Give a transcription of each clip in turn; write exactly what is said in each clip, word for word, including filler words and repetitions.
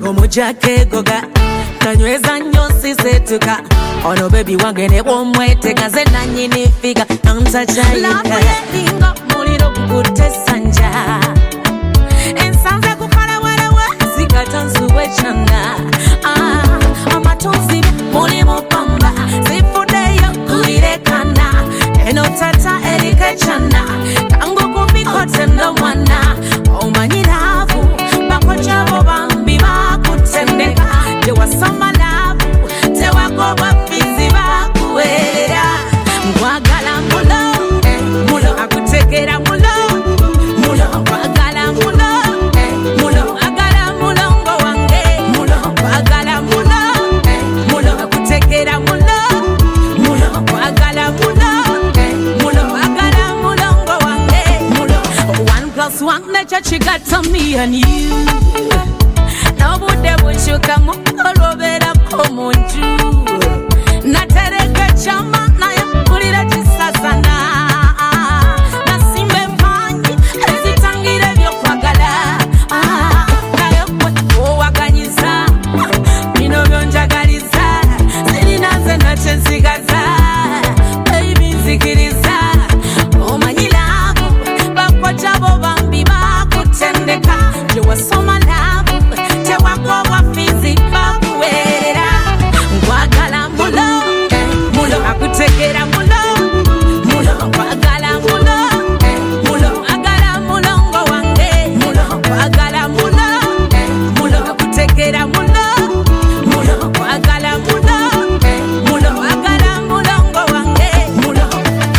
Omujake goga Kanyweza nyosi setuka Ono baby wange ne womwete Kaze na nyini figa Namtajayika Labu ye lingo muliro kukutesa nja Ensanze kukala walewe Zikata nsuwe chanda Ah, amatunzi muli mupamba Zifudeyo kuirekana Eno tata erike chana Kango kubikote ndo mwana Omanyiravu Bakochabo bambi bakutendeka Jewa sama labu Tewa goba fizi bakuelera Mwagala mulo Mulo akutekera mulo Mulo mwagala mulo Mulo agala mulongo wange Mulo mwagala mulo Mulo akutekera mulo Mulo mwagala mulo Mulo agala mulongo wange Mulo One plus one nature she got to me and you No bude bushuka mukolobera komonju Natereke chama na ya kulira chisasana Nasimbe mpanyi ezitangire vyo kwagala Kayo kwe owakanyiza Mino vyonjagaliza Zirinaze na chensigaza Baby nzikiriza Omanyilago Bakochabo bambi bakutendeka Jewa soma labu Tewa goba fizi bakuelera Mwagala mulo Mulo akutekera mulo Mulo mwagala mulo Mulo agala mulongo wange Mulo mwagala mulo Mulo akutekera mulo Mulo mwagala mulo Mulo agala mulongo wange Mulo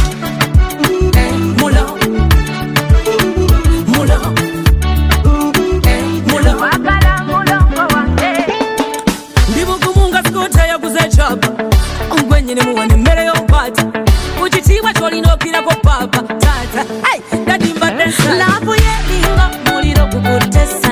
Mulo Mulo Mulo agala mulongo wange Ndibukumunga skuta ya kuzechapa Ongwenyene muwane mere yompata Uchitiwa choli no kira ko papa Tata, hey, dadimba densa Labu ye lingo muliro kukutesa